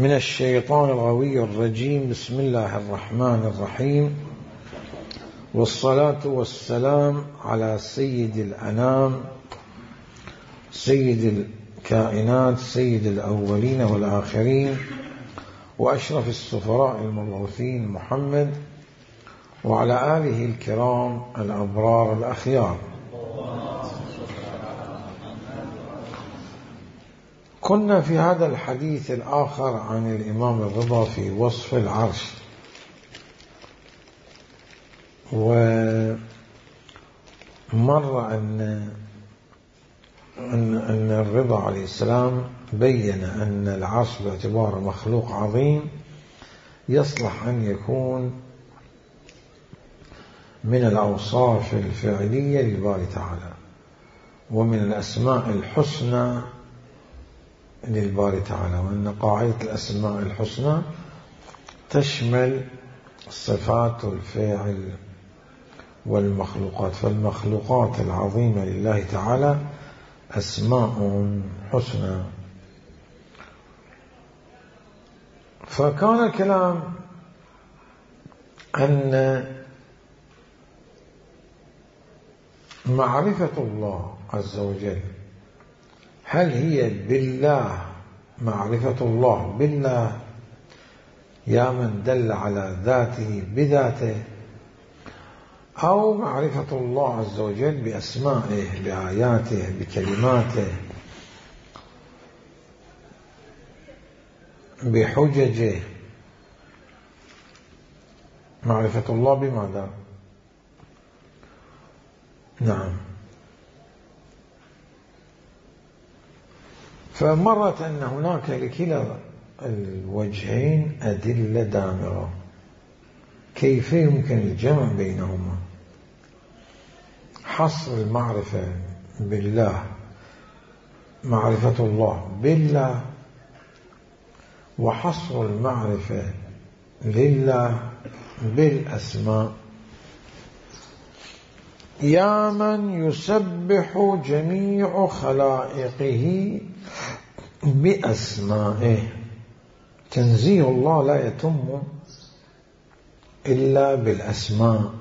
من الشيطان الغوي الرجيم. بسم الله الرحمن الرحيم، والصلاة والسلام على سيد الأنام، سيد الكائنات، سيد الأولين والآخرين، وأشرف السفراء المبعوثين محمد، وعلى آله الكرام الأبرار الأخيار. كنا في هذا الحديث الآخر عن الإمام الرضا في وصف العرش، ومر أن الرضا عليه السلام بين أن العرش باعتباره مخلوق عظيم يصلح أن يكون من الأوصاف الفعلية للباري تعالى، ومن الأسماء الحسنى للباري تعالى، وأن قاعدة الأسماء الحسنى تشمل صفات الفاعل والمخلوقات، فالمخلوقات العظيمة لله تعالى أسماء حسنى. فكان الكلام أن معرفة الله عز وجل هل هي بالله، معرفة الله بالله يا من دل على ذاته بذاته، أو معرفة الله عز وجل بأسمائه بآياته بكلماته بحججه؟ معرفة الله بماذا؟ نعم. فمرت أن هناك لكلا الوجهين أدلة دامغة، كيف يمكن الجمع بينهما؟ حصر المعرفة بالله، معرفة الله بالله، وحصر المعرفة لله بالأسماء. يا من يسبح جميع خلائقه بأسمائه. تنزيه الله لا يتم إلا بالأسماء،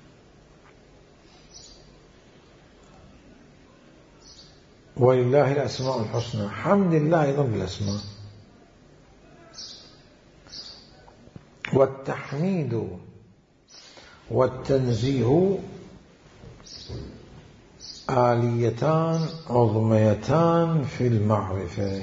ولله الأسماء الحسنى. حمد الله أيضا بالأسماء، والتحميد والتنزيه آليتان عظميتان في المعرفة.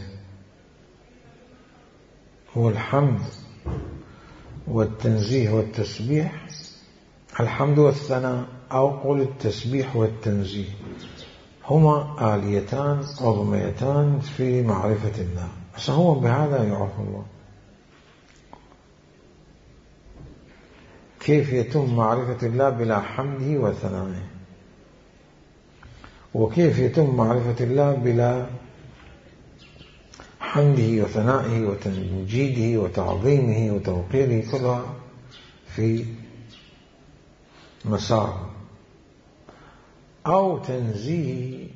هو الحمد والتنزيه والتسبيح، الحمد والثناء، أو قل التسبيح والتنزيه، هما آليتان عظميتان في معرفة الله. فهو بهذا يعرف الله. كيف يتم معرفة الله بلا حمده وثنائه؟ وكيف يتم معرفة الله بلا حمده وثنائه وتمجيده وتعظيمه وتوقيره؟ كلها في مسار. أو تنزيه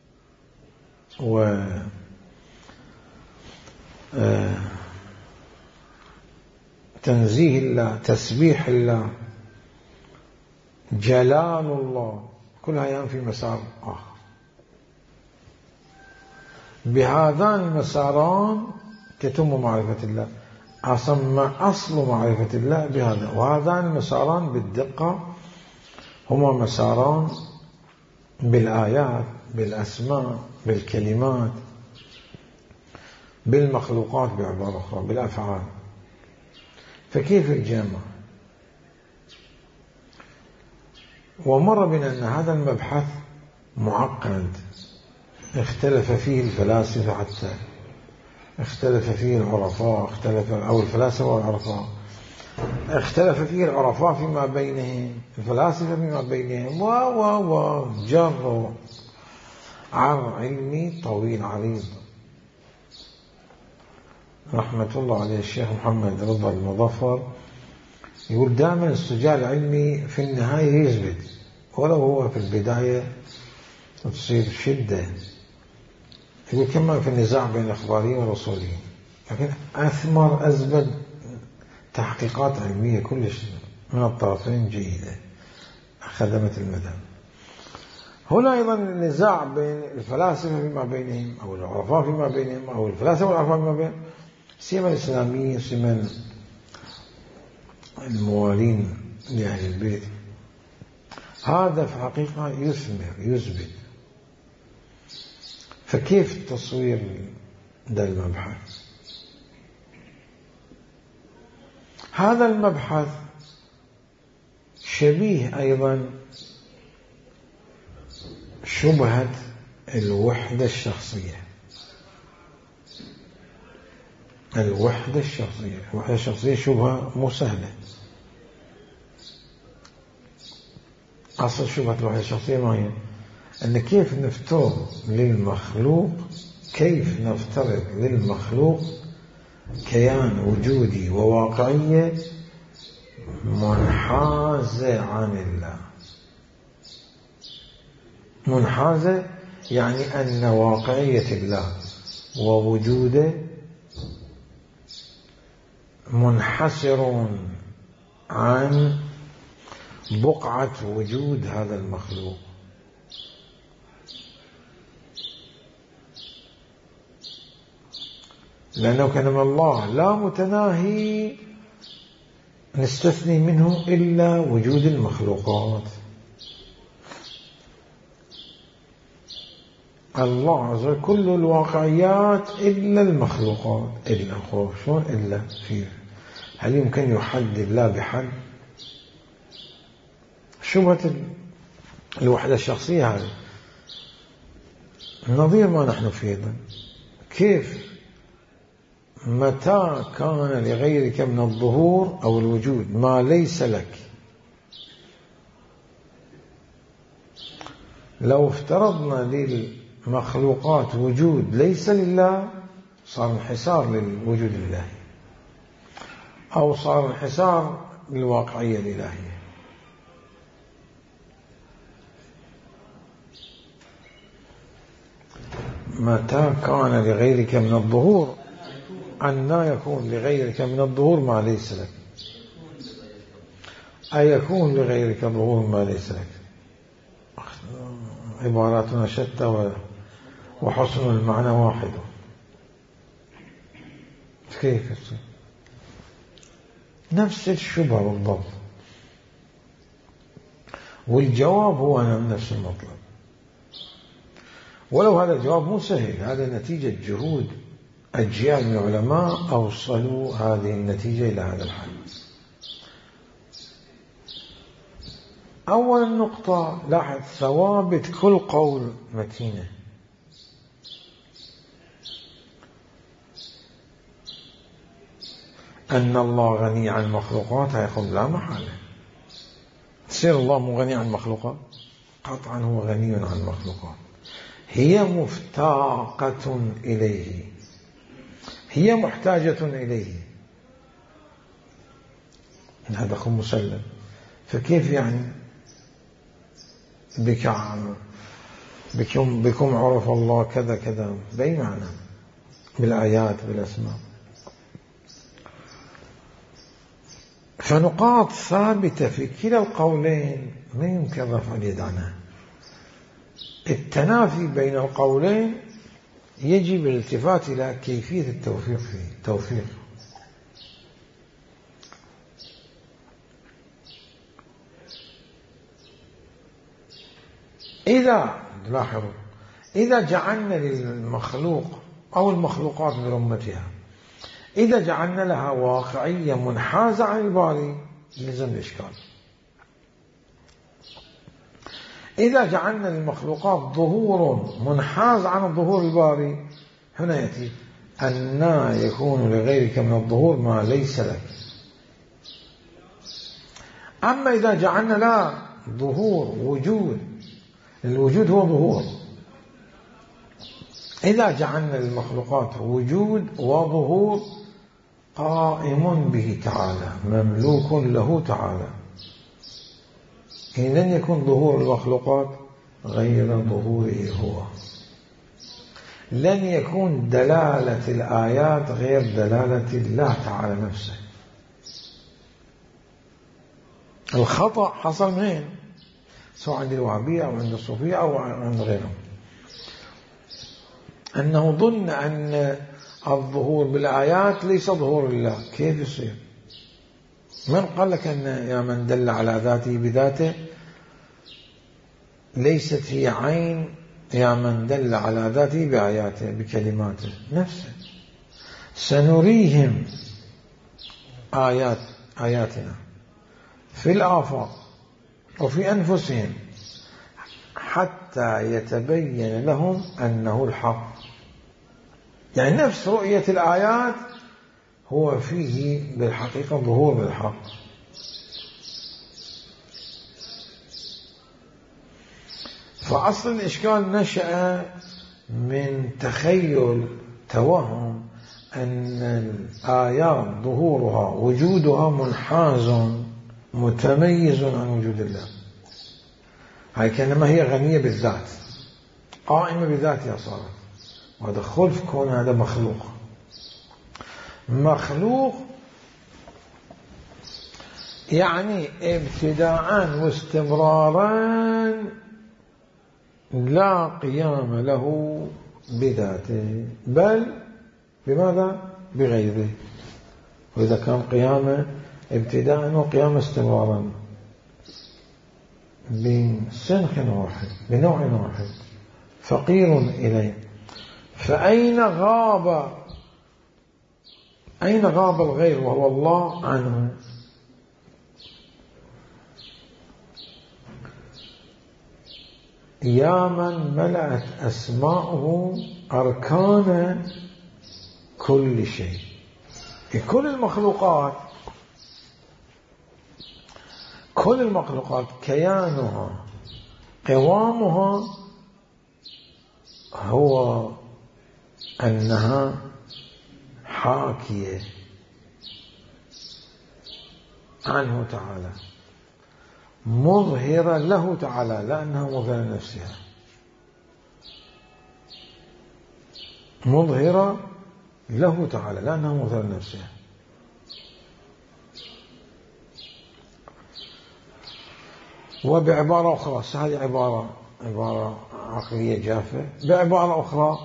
تنزيه الله، تسبيح الله، جلال الله، كلها يعني في مسار آخر. بهذان المساران تتم معرفة الله. أصل معرفة الله بهذا، وهذان المساران بالدقة هما مساران بالآيات، بالأسماء، بالكلمات، بالمخلوقات، بعبارة أخرى بالأفعال. فكيف الجامع؟ ومر بنا أن هذا المبحث معقد، اختلف فيه الفلاسفة، حتى اختلف فيه العرفاء، أو الفلاسفة والعرفاء، اختلف فيه العرفاء فيما بينهم، الفلاسفة فيما بينهم، وجروا عر علمي طويل عريض. رحمة الله عليه الشيخ محمد رضا المظفر يقول دائما السجال العلمي في النهاية يثبت، ولو هو في البداية تصير شدة. يقول كما في النزاع بين الأخباريين والرسوليين، لكن أثمر أزبد تحقيقات علمية كلش من الطرفين جيدة خدمت المذهب. هنا أيضا نزاع بين الفلاسفة فيما بينهم أو العرفاء فيما بينهم أو الفلاسفة والعرفاء فيما بينهم، سيما الإسلاميين سيما الموالين لأهل البيت. هذا في حقيقة يثمر يثبت. فكيف تصوير ده المبحث؟ هذا المبحث شبيه أيضا شبهة الوحدة الشخصية. الوحدة الشخصية شبهة مو سهلة. أصل شبهة الوحدة الشخصية ما هي؟ أن كيف نفترض للمخلوق كيان وجودي وواقعية منحازة عن الله. منحازة يعني أن واقعية الله ووجوده منحسر عن بقعة وجود هذا المخلوق. لأنه كلام الله لا متناهي نستثني منه إلا وجود المخلوقات. الله عز وجل كل الواقعيات إلا المخلوقات. إلا شلون إلا فيه؟ هل يمكن يحدد الله بحد؟ شبهة الوحدة الشخصية هذه نظير ما نحن فيه. كيف متى كان لغيرك من الظهور أو الوجود ما ليس لك؟ لو افترضنا للمخلوقات وجود ليس لله صار انحسار للوجود الإلهي أو صار انحسار للواقعية الإلهية. متى كان لغيرك من الظهور أن يكون لغيرك من الظهور ما ليس لك، أي يكون لغيرك ظهور ما ليس لك. عباراتنا شتى وحسن المعنى واحد. كيف نفس الشبهة بالضبط، والجواب هو نفس المطلب. ولو هذا الجواب مو سهل، هذا نتيجة جهود أجيال من العلماء أوصلوا هذه النتيجة إلى هذا الحد. أول نقطة لاحظ ثوابت كل قول متينة. أن الله غني عن المخلوقات هيقول لا محالة. تصير الله مو غني عن المخلوقات؟ قطعا هو غني عن المخلوقات. هي مفتاقة إليه، هي محتاجة إليه، هذا خم مسلم. فكيف يعني بكم عرف الله كذا كذا بأي معنى؟ بالآيات بالأسماء. فنقاط ثابتة في كلا القولين ما يمكن رفع اليد عنها. التنافي بين القولين يجب الالتفات إلى كيفية التوفيق فيه. توفيق إذا جعلنا للمخلوق أو المخلوقات برمتها إذا جعلنا لها واقعية منحازة عن الباري يلزم الإشكال. إذا جعلنا للمخلوقات ظهور منحاز عن الظهور الباري هنا يأتي أن يكون لغيرك من الظهور ما ليس لك. أما إذا جعلنا لا ظهور وجود، الوجود هو ظهور، إذا جعلنا للمخلوقات وجود وظهور قائم به تعالى مملوك له تعالى، إذن يكون ظهور المخلوقات غير ظهوره هو. لن يكون دلالة الآيات غير دلالة الله تعالى نفسه. الخطأ حصل منين؟ سواء عند الوهابية أو عند الصوفية أو عند غيرهم، أنه ظن أن الظهور بالآيات ليس ظهور الله. كيف يصير؟ من قال لك أن يا من دل على ذاته بذاته ليست هي عين يا من دل على ذاته بآياته بكلماته نفسه؟ سنريهم آياتنا في الآفاق وفي أنفسهم حتى يتبين لهم أنه الحق. يعني نفس رؤية الآيات هو فيه بالحقيقة ظهور بالحق. فأصل الإشكال نشأ من تخيل توهم أن الآيات ظهورها وجودها منحاز متميز عن وجود الله. هاي كأنما هي غنية بالذات، قائمة بذاتها صارت، وهذا خلف كون هذا مخلوق يعني ابتداء واستمرارا لا قيام له بذاته، بل بماذا؟ بغيره. وإذا كان قيامه ابتداء وقيام استمرارا بسنخ واحد بنوع واحد فقير إليه، فأين غاب الغير وهو الله عنه؟ يا من ملأت أسماؤه أركان كل شيء. كل المخلوقات كيانها قوامها هو أنها حاكية عنه تعالى، مظهرة له تعالى لأنها مظهرة نفسها، مظهرة له تعالى لأنها مظهرة نفسها. وبعبارة أخرى، هذه عبارة عقلية جافة، بعبارة أخرى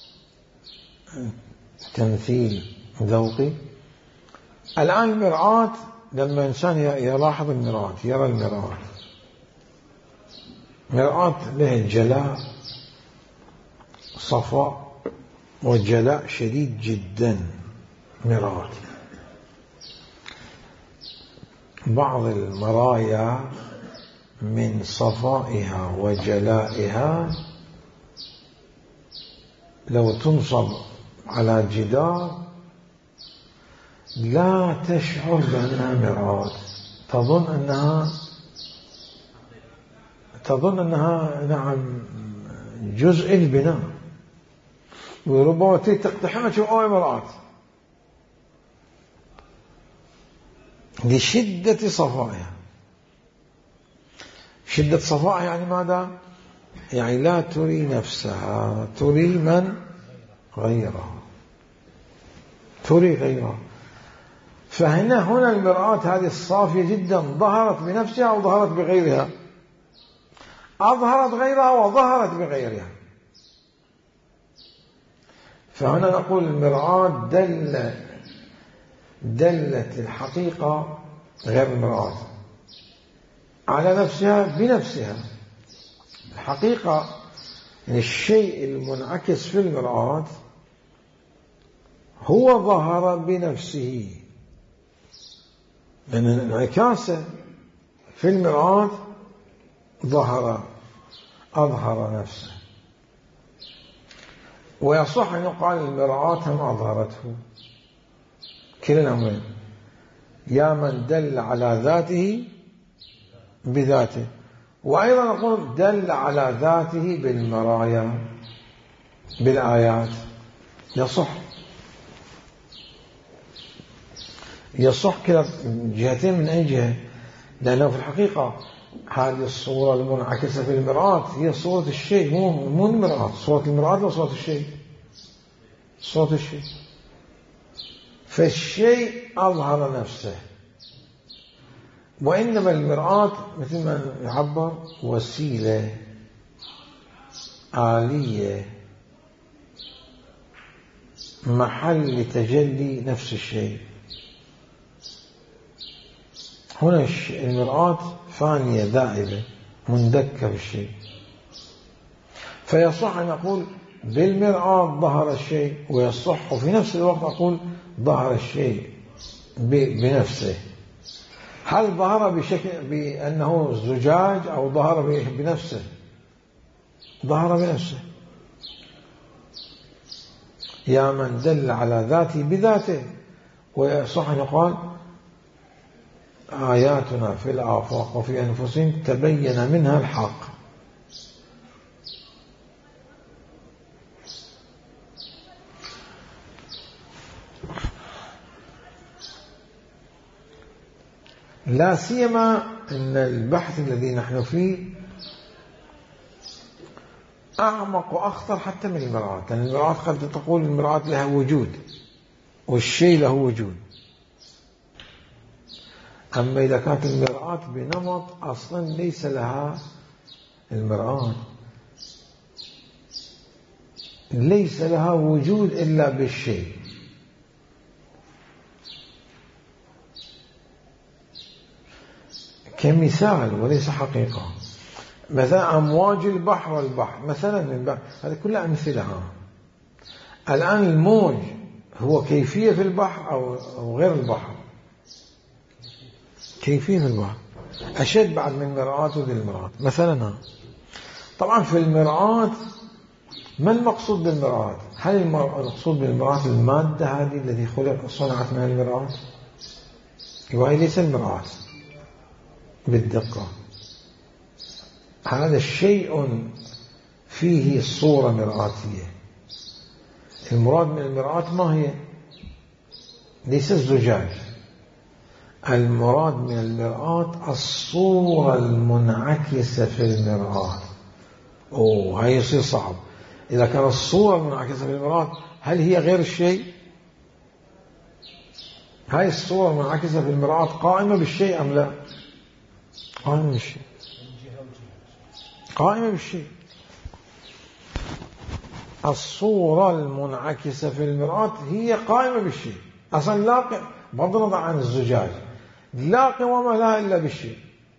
تمثيل ذوقي. الآن المرآة، لما إنسان يلاحظ المرآة، يرى المرآة، مرآة له جلاء صفاء وجلاء شديد جدا. مرآة بعض المرايا من صفائها وجلائها لو تنصب على جدار لا تشعر بأنها مرآة، تظن أنها نعم جزء البناء، وربما تقتحمها تشوف مرآة لشدة صفائها. شدة صفائها يعني ماذا؟ يعني لا تري نفسها، تري من غيرها، تري غيرها. فهنا المرآة هذه الصافية جدا ظهرت بنفسها وظهرت بغيرها، أظهرت غيرها وظهرت بغيرها. فهنا نقول المرآة دلت الحقيقة غير المرآة على نفسها بنفسها. الحقيقة يعني الشيء المنعكس في المرآة هو ظهر بنفسه، لأن انعكاسه في المرآة أظهر نفسه. ويصح أن يقال المرآة هم أظهرته، كلا الأمرين. يا من دل على ذاته بذاته، وأيضا نقول دل على ذاته بالمرايا بالآيات. يصح كلا جهتين. من أي جهة؟ لأنه في الحقيقة هذه الصورة المنعكسة في المرآة هي صورة الشيء، مو المرآة. صورة المرآة وصورة الشيء صوت الشيء. فالشيء أظهر نفسه، وإنما المرآة مثل ما يعبر وسيلة آلية محل لتجلي نفس الشيء. هنا المرآة فانية ذائبة مندكة بالشيء، فيصح أن أقول بالمرآة ظهر الشيء، ويصح في نفس الوقت أقول ظهر الشيء بنفسه. هل ظهر بشكل بأنه زجاج أو ظهر بنفسه؟ ظهر بنفسه. يا من دل على ذاته بذاته. ويصح أن يقال آياتنا في الآفاق وفي أنفسهم تبين منها الحق. لا سيما أن البحث الذي نحن فيه أعمق وأخطر حتى من المرآة، لأن المرآة قد تقول المرآة لها وجود والشيء له وجود. أما إذا كانت المرآة بنمط أصلا ليس لها، المرآة ليس لها وجود إلا بالشيء. كمثال وليس حقيقة، مثلا أمواج البحر والبحر مثلا من بحر، هذه كلها أمثلة. الآن الموج هو كيفية في البحر أو غير البحر؟ كيفية في البحر أشد بعد من المرآة وذي المرآة. مثلا طبعا في المرآة ما المقصود بالمرآة؟ هل المقصود بالمرآة المادة هذه التي صنعت من المرآة؟ وهي ليس المرآة بالدقة. هذا الشيء فيه صورة مرآتية. المراد من المرآة ما هي؟ ليس الزجاج. المراد من المرآة الصورة المنعكسة في المرآة. هاي يصير صعب. إذا كانت الصورة المنعكسة في المرآة هل هي غير الشيء؟ هاي الصورة المنعكسة في المرآة قائمة بالشيء أم لا؟ قائمة بالشيء. قائمة بالشيء. الصورة المنعكسة في المرآة هي قائمة بالشيء أصلا، لا بغض النظر عن الزجاج، لا قوام لها إلا بالشيء.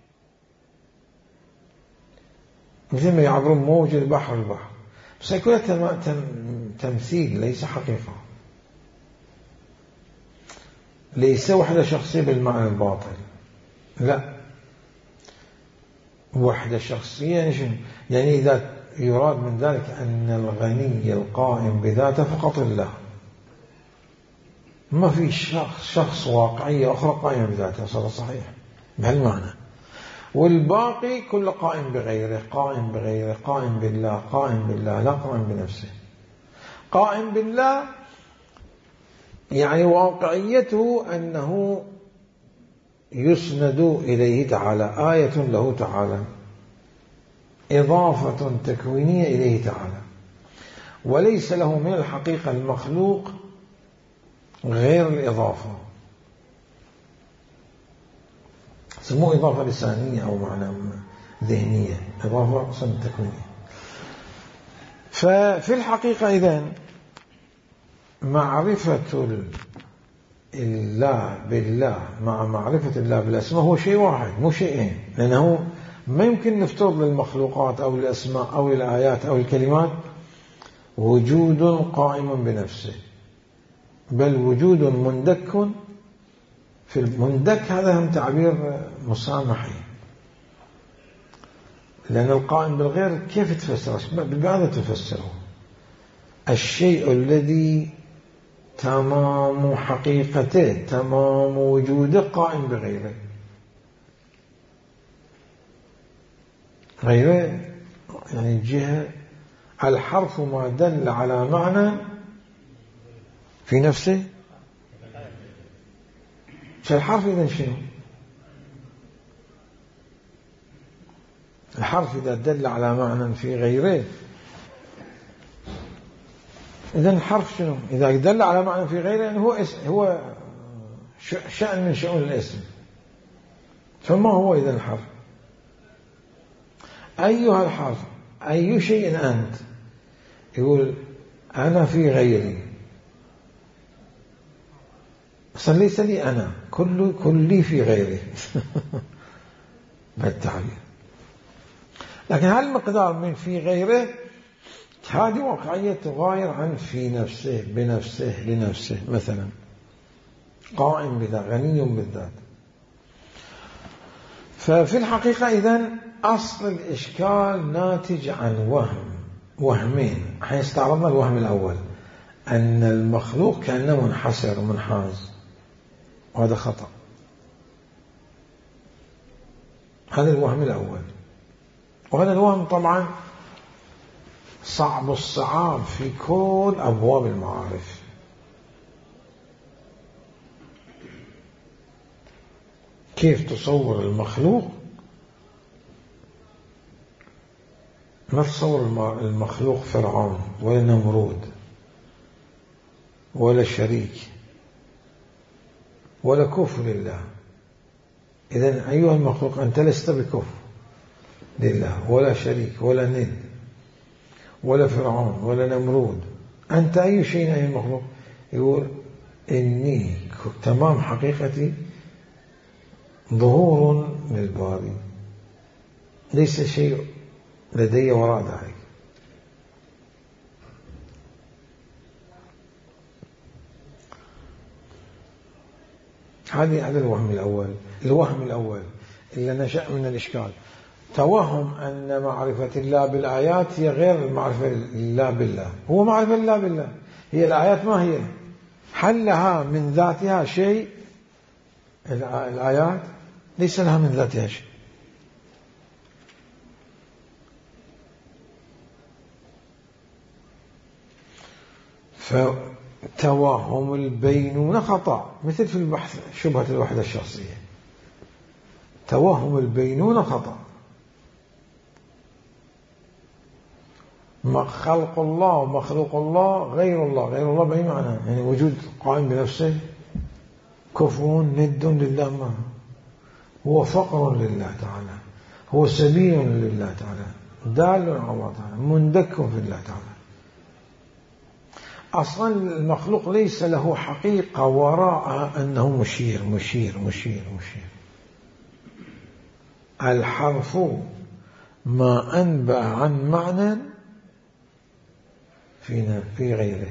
مثل ما يعبرون موج البحر البحر، بس يكون تمثيل ليس حقيقة. ليس وحدة شخصية بالمعنى الباطل، لا، وحدة شخصية. يعني إذا يراد من ذلك أن الغني القائم بذاته فقط الله، ما في شخص واقعية أخرى قائمة بذاته، صار صحيح بهالمعنى. والباقي كله قائم بغيره، قائم بغيره، قائم بالله، قائم بالله، لا قائم بنفسه. قائم بالله يعني واقعيته أنه يسند إليه تعالى، آية له تعالى، إضافة تكوينية إليه تعالى، وليس له من الحقيقة المخلوق غير الإضافة. سموه إضافة لسانية أو معنى ذهنية، إضافة أصلا تكوينية. ففي الحقيقة إذن معرفة الله بالله مع معرفة الله بالأسماء هو شيء واحد مو شيئين، لأنه ما يمكن نفترض للمخلوقات أو الأسماء أو الآيات أو الكلمات وجود قائم بنفسه، بل وجود مندك. في المندك هذا هم تعبير مسامحي، لأن القائم بالغير كيف تفسره؟ بماذا تفسره؟ الشيء الذي تمام حقيقته تمام وجوده قائم بغيره. غيره يعني جهة الحرف ما دل على معنى في نفسه. فالحرف إذن شنو؟ الحرف إذا دل على معنى في غيره إذا الحرف شنو؟ إذا دل على معنى في غيره يعني هو شأن من شؤون الاسم. فما هو إذا الحرف؟ أيها الحرف، أي شيء أنت؟ يقول أنا في غيري، أصلا ليس لي أنا، كلي في غيري بالتعبير. لكن هالمقدار من في غيره هذه واقعية تغاير عن في نفسه، بنفسه، لنفسه. مثلا قائم بذات، غني بالذات. ففي الحقيقة إذن أصل الإشكال ناتج عن وهمين. حيستعرضنا الوهم الأول، أن المخلوق كأنه منحصر منحاز، وهذا خطأ. هذا الوهم الأول، وهذا الوهم طبعا صعب الصعاب في كل أبواب المعارف. كيف تصور المخلوق؟ ما تصور المخلوق فرعون ولا نمرود ولا شريك ولا كفر لله. إذن أيها المخلوق أنت لست بكفر لله ولا شريك ولا ند ولا فرعون ولا نمرود. أنت أي شيء أيها المخلوق؟ يقول إني تمام حقيقتي ظهور للباري، ليس شيء لدي وراء ذلك. هذا الوهم الأول. الوهم الأول اللي نشأ من الإشكال توهم أن معرفة الله بالآيات هي غير المعرفة الله بالله. هو معرفة الله بالله، هي الآيات ما هي؟ هل لها من ذاتها شيء؟ الآيات ليس لها من ذاتها شيء. فتوهم البينونة خطأ، مثل في البحث شبهة الوحدة الشخصية. توهم البينونة خطأ. خلق الله ومخلوق الله غير الله. غير الله بأي معنى؟ يعني وجود قائم بنفسه، كفو ند لله، ما هو فقر لله تعالى، هو سبيل لله تعالى، دال على الله تعالى، مندك في الله تعالى. أصلا المخلوق ليس له حقيقة وراء أنه مشير مشير مشير مشير. الحرف ما أنبأ عن معنى في غيره.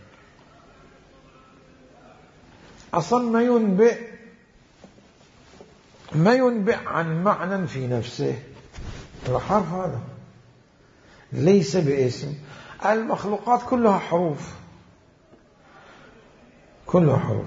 أصلا ما ينبئ عن معنى في نفسه. الحرف هذا ليس باسم. المخلوقات كلها حروف، كلها حروف،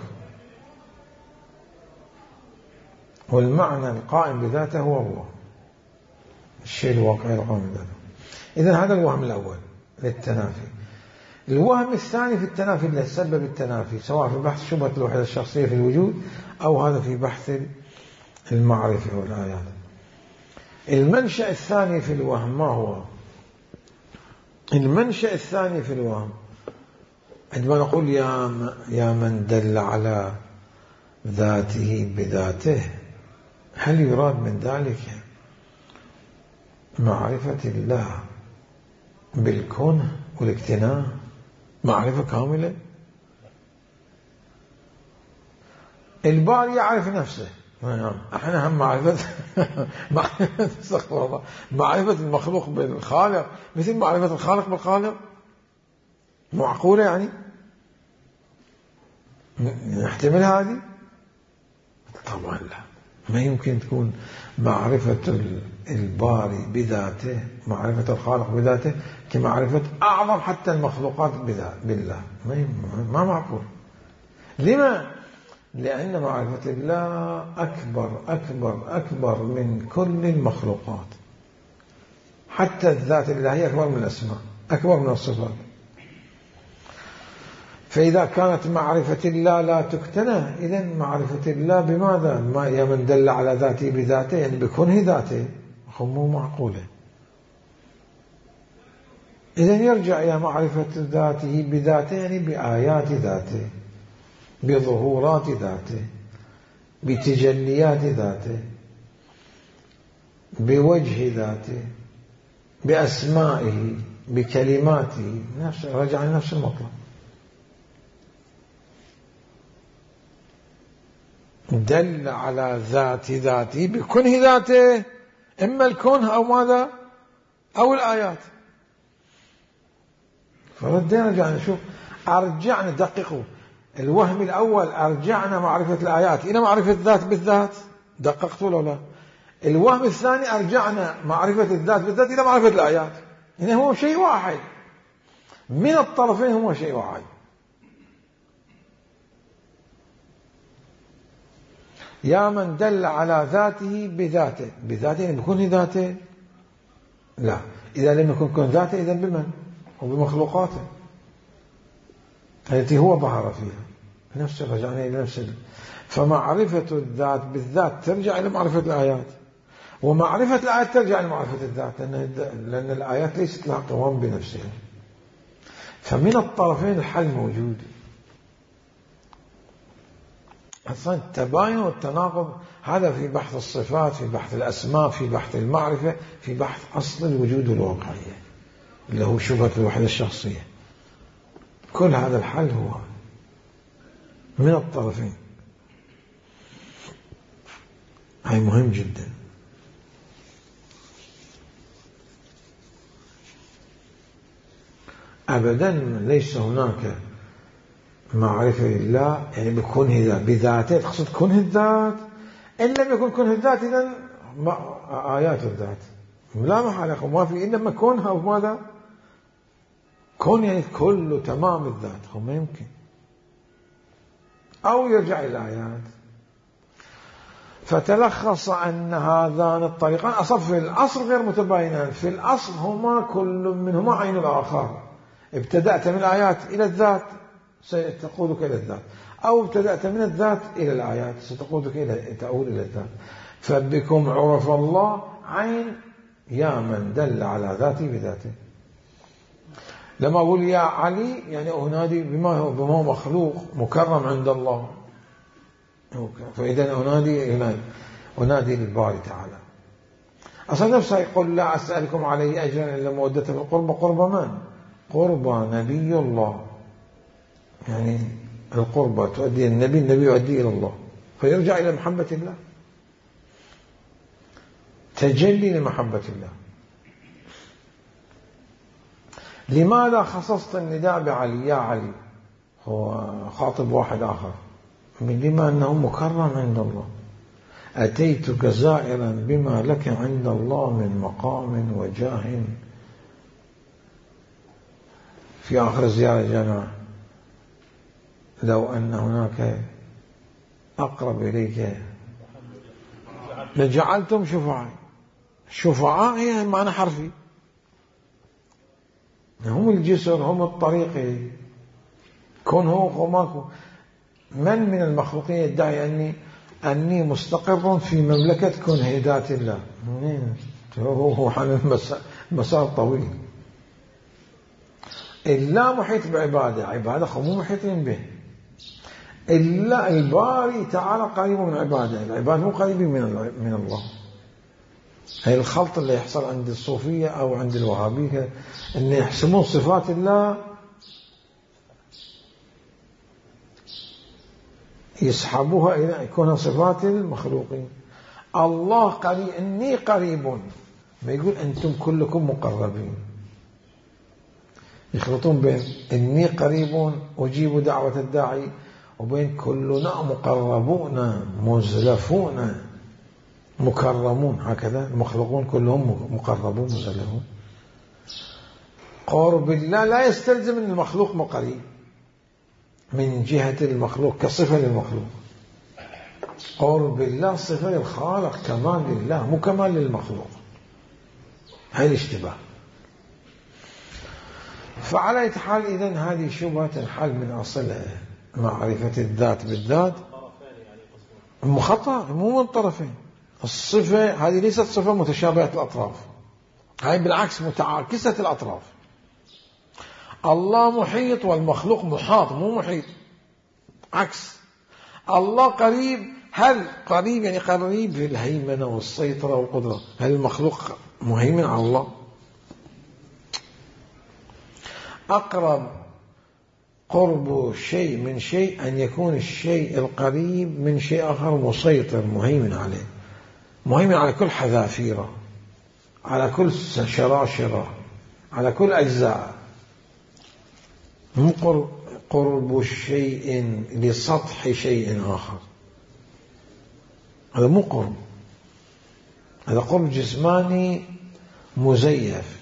والمعنى القائم بذاته هو الله، الشيء الواقعي القائم بذاته. إذن هذا الوهم الأول للتنافي. الوهم الثاني في التنافي اللي سبب التنافي، سواء في بحث شبهة الوحدة الشخصية في الوجود أو هذا في بحث المعرفة والآيات. المنشأ الثاني في الوهم ما هو؟ المنشأ الثاني في الوهم عندما نقول يا من دل على ذاته بذاته، هل يراد من ذلك معرفة الله بالكون والاكتناء، معرفة كاملة؟ الباري يعرف نفسه، احنا هم معرفة المخلوق بالخالق مثل معرفة الخالق بالخالق. معقولة يعني؟ نحتمل هذه؟ طبعا لا، ما يمكن تكون معرفة الباري بذاته، معرفة الخالق بذاته كمعرفة أعظم حتى المخلوقات بالله. ما معقول. لما؟ لأن معرفة الله أكبر أكبر أكبر من كل المخلوقات. حتى الذات الإلهية أكبر من الأسماء، أكبر من الصفات. فإذا كانت معرفة الله لا تكتنى، إذن معرفة الله بماذا؟ يا من دل على ذاته بذاته، يعني بكونه ذاته، مو معقولة. إذن يرجع إلى معرفة ذاته بذاته، يعني بآيات ذاته، بظهورات ذاته، بتجليات ذاته، بوجه ذاته، بأسمائه، بكلماته، رجع لنفس المطلب. دل على ذاته بكنه ذاته، إما الكنه أو ماذا أو الآيات. فردينا رجعنا نشوف، أرجعنا دققوا الوهم الأول، أرجعنا معرفة الآيات إلى معرفة الذات بالذات، دققتوا ولا لا؟ الوهم الثاني أرجعنا معرفة الذات بالذات إلى معرفة الآيات، يعني هو شيء واحد من الطرفين، هو شيء واحد. يا من دل على ذاته بذاته، بذاته يعني بكون ذاته؟ لا، إذا لم يكن كن ذاته إذن بمن؟ وبمخلوقاته التي هو ظهر فيها. نفس رجعنا إلى نفس فمعرفة الذات بالذات ترجع إلى معرفة الآيات، ومعرفة الآيات ترجع إلى معرفة الذات، لأن الآيات ليست لها قوام بنفسها. فمن الطرفين الحل موجود. أصلا التباين والتناقض هذا في بحث الصفات، في بحث الأسماء، في بحث المعرفة، في بحث أصل الوجود والواقعية اللي هو شبهة الوحدة الشخصية. كل هذا الحل هو من الطرفين. هاي مهم جدا. أبدا ليس هناك معرفة لله يعني بكونه ذات بذاته، تقصد كونه الذات. إن لم يكن كونه الذات إذن آيات الذات لا محالة ما في، إنما كونها وماذا كون يعني كل تمام الذات، هو ما يمكن. أو يرجع إلى الآيات. فتلخص أن هذان الطريقان أصلا في الأصل غير متباينان، في الأصل هما كل منهما عين الآخر. ابتدأت من الآيات إلى الذات ستقودك إلى الذات، أو ابتدأت من الذات إلى الآيات ستقودك إلى تؤول إلى الذات. فبكم عرف الله عين يا من دل على ذاته بذاته. لما أقول يا علي يعني أنادي بما هو مخلوق مكرم عند الله، فإذا أنادي للباري تعالى. أصلا نفسه يقول لا أسألكم عليه أجرا إلا مودة في القربى. قربى من؟ قربى نبي الله، يعني القربى تؤدي النبي، النبي يؤدي إلى الله، فيرجع إلى محبة الله، تجلي لمحبة الله. لماذا خصصت النداء بعلي يا علي؟ هو خاطب واحد آخر، لما أنه مكرم عند الله. أتيتك زائرا بما لك عند الله من مقام وجاه. في آخر الزيارة جماعة لو أن هناك أقرب إليك لجعلتم شفعاء. شفعاء هي معنى حرفي، هم الجسر، هم الطريق، كن هو وماكو. من المخلوقين يدعي أني مستقر في مملكة كن هداية الله؟ هو عن المسار طويل. إلا محيط بعبادة، عبادة مو محيطين به. إلا الباري تعالى قريب من عباده، العباد مو قريبين من الله. هي الخلط اللي يحصل عند الصوفية أو عند الوهابية، أن يحسمون صفات الله يسحبوها إلى يكون صفات المخلوقين. الله قريب، إني قريب، ما يقول أنتم كلكم مقربين. يخلطون بين إني قريب أجيب دعوة الداعي وبين كلنا مقربون مزلفون مكرمون. هكذا المخلوقون كلهم مقربون مزلفون. قرب الله لا يستلزم أن المخلوق مقرب من جهة المخلوق كصفة للمخلوق. قرب الله صفة للخالق، كمال لله مو كمال للمخلوق. هاي الاشتباه. فعلى أي حال إذن هذه شبهة تنحل من أصلها، معرفة الذات بالذات مخطئ مو من طرفين. الصفة هذه ليست صفة متشابهة الأطراف، هاي بالعكس متعاكسة الأطراف. الله محيط والمخلوق محاط مو محيط، عكس. الله قريب، هل قريب يعني قريب في الهيمنة والسيطرة والقدرة؟ هل المخلوق مهيمن على الله؟ أقرب قرب شيء من شيء أن يكون الشيء القريب من شيء آخر مسيطر مهيمن عليه، مهيمن على كل حذافيره، على كل شراشره، على كل أجزاء. مو قرب شيء لسطح شيء آخر، هذا مو قرب، هذا قرب جسماني مزيف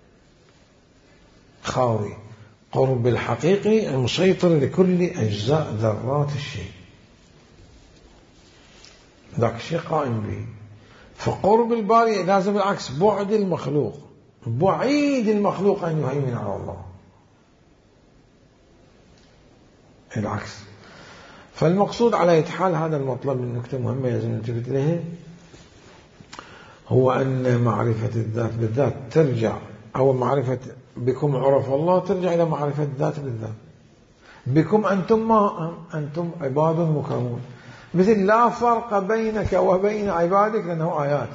خاوي. قرب الحقيقي المسيطر لكل أجزاء ذرات الشيء، ذاك الشيء قائم به. فقرب الباري لازم العكس، بعد المخلوق، بعيد المخلوق أن يهيمن على الله، العكس. فالمقصود على أي حال، هذا المطلب، النكتة مهمة لازم نلتفت إليها، هو أن معرفة الذات بالذات ترجع، أو معرفة بكم عرف الله ترجع إلى معرفة الذات بالذات. بكم أنتم ما أنتم عباد مكرمون، مثل لا فرق بينك وبين عبادك لأنه آيات،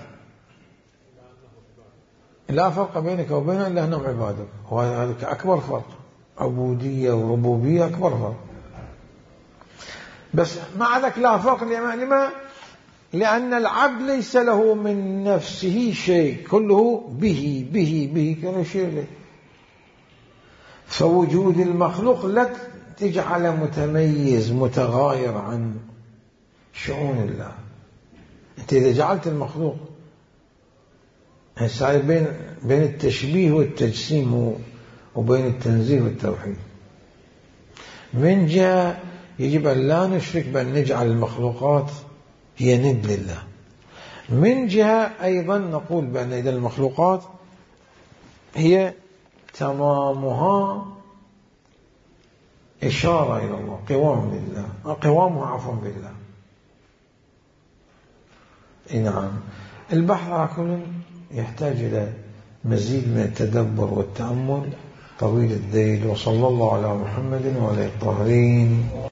لا فرق بينك وبين إلا أنهم عبادك، وهذا أكبر فرق، عبودية وربوبية أكبر فرق. بس مع ذلك لا فرق، لما؟ لأن العبد ليس له من نفسه شيء، كله به به به، كل شيء له. فوجود المخلوق لا تجعل متميز متغاير عن شؤون الله. أنت إذا جعلت المخلوق صار بين التشبيه والتجسيم وبين التنزيه والتوحيد. من جهة يجب أن لا نشرك بأن نجعل المخلوقات هي ند لله، من جهة أيضا نقول بأن إذا المخلوقات هي تمامها إشارة إلى الله، قوام لله، قوامها عفوا بالله. نعم. البحث على كل يحتاج إلى مزيد من التدبر والتأمل طويل الذيل. وصلى الله على محمد وعلى الطاهرين.